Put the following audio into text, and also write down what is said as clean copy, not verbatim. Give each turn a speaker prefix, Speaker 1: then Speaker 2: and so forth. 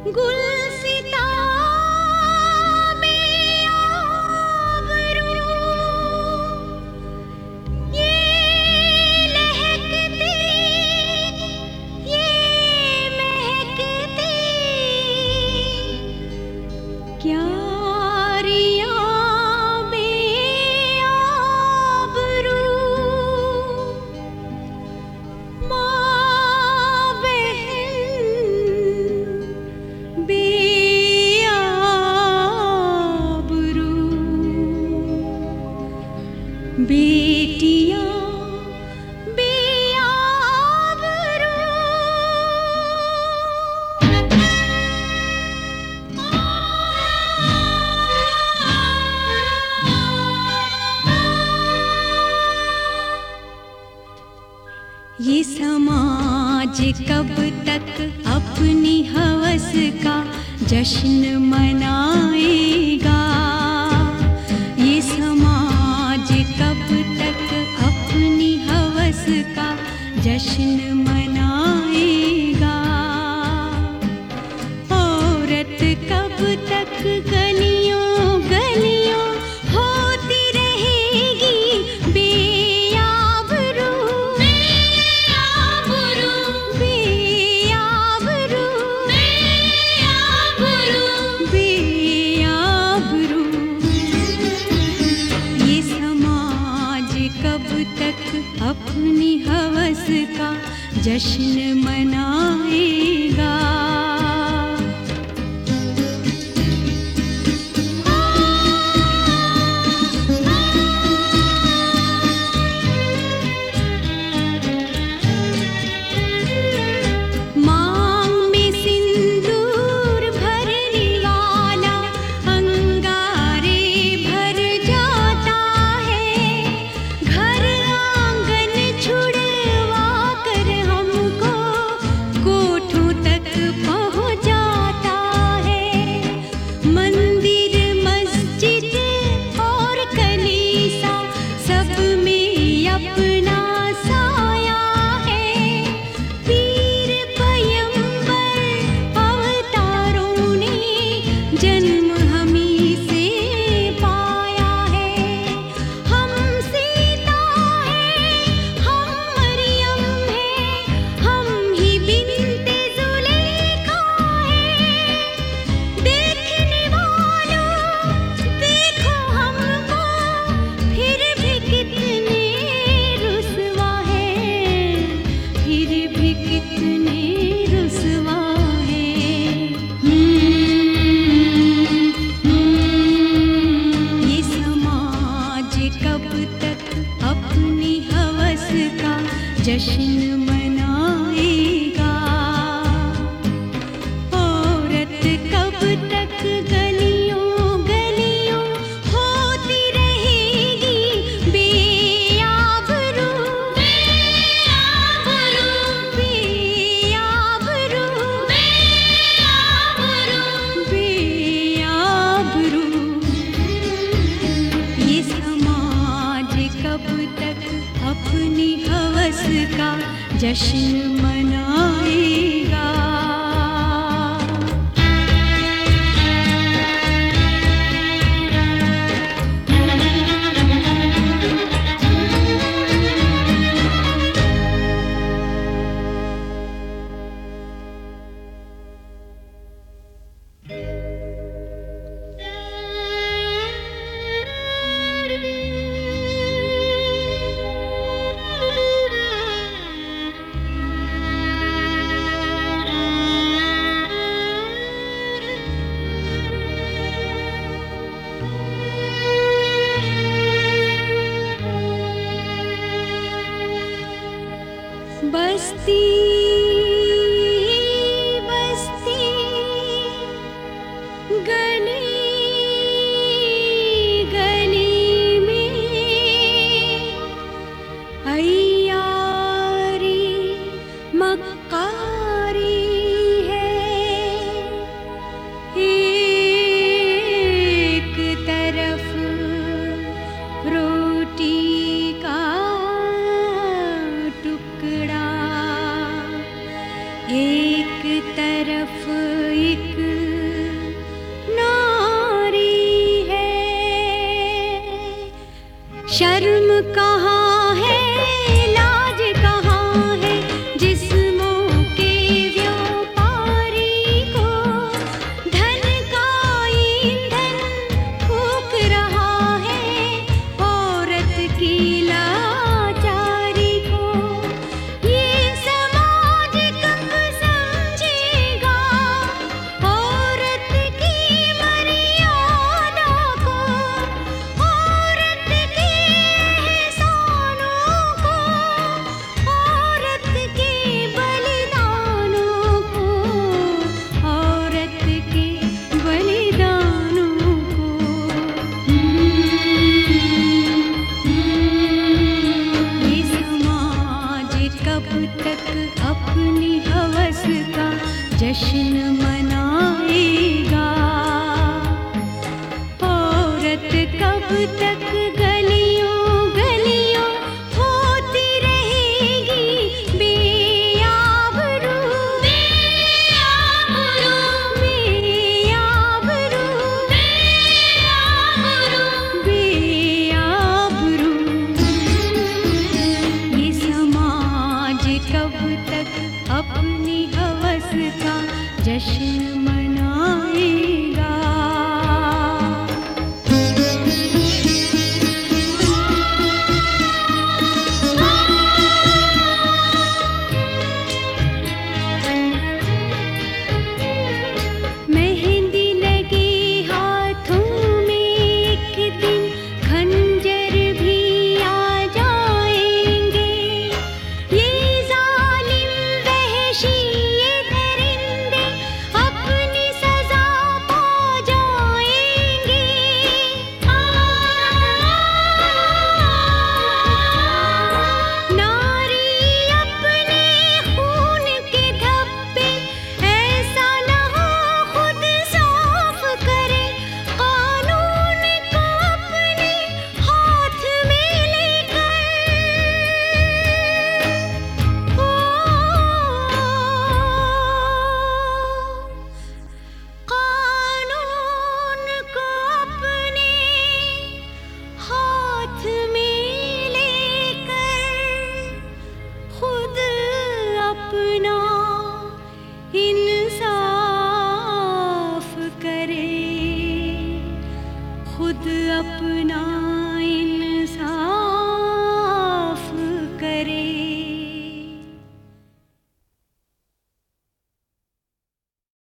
Speaker 1: गुलसिता बेआबरू, ये लहकते ये महकते क्यारियां बेआबरू, माँ बहन बेआबरू, बेटियां बेआबरू। ये समाज कब तक अपनी हवस का जश्न मनाएगा? ये समाज कब तक अपनी हवस का जश्न मनाएगा? औरत कब तक गलियों गलियों होती रहेगी बेआबरू, बेआबरू, बेआबरू, बेआबरू, बेआबरू। ये समाज कब तक अपनी हवस का जश्न मनाएगा? मांग में सिंदूर भरने वाला अंगारे भर जाता है, घर आंगन छुड़वा कर हमको कोठों तक पहुंचाता है। मंदिर मस्जिद और कलीसा सब में अपना साया है। पीर पैगंबर अवतारों ने जन्म हमी से पाया है। हम सीता हैं, हम मरियम हैं, हम ही बिन्ते जुलेखा हैं। देखने वालों देखो हमको, फिर भी कितने रुसवा हैं, फिर भी कितने रुसवा हैं। ये समाज कब तक अपनी हवस का जश्न मनाएगा? औरत कब तक गलियों गलियों होती रहेगी बेआबरू, बेआबरू, बेआबरू, बेआबरू, बेआबरू। ये समाज कब तक अपनी हवस का जश्न मनाएगा? तरफ एक नारी है, शर्म कहाँ है, लाज कहाँ है, जिस्मों के व्यापारी को धन का ईंधन फूंक रहा है औरत की लाचारी को। ये समाज कब समझेगा औरत की मर्यादा को, औरत के एहसानों को, औरत के बलिदानों को, औरत के बलिदानों को। ये समाज कब तक अपनी हवस का जश्न मनाएगा? औरत कब तक गलियों गलियों होती रहेगी बेआबरू, बेआबरू, बेआबरू, बेआबरू, बेआबरू। ये समाज कब तक अपनी हवस का जश्न मनाएगा? मेहंदी लगी हाथों में एक दिन खंजर भी आ जाएंगे। ये जालिम वहशी ये दरिंदे अपनी सजा पा जाएंगे। नारी अपने खून के धब्बे ऐसा न हो खुद साफ करे, कानून को अपने हाथ में लेकर, कानून को अपने हाथ में लेकर खुद अपना इंसाफ करे, खुद अपना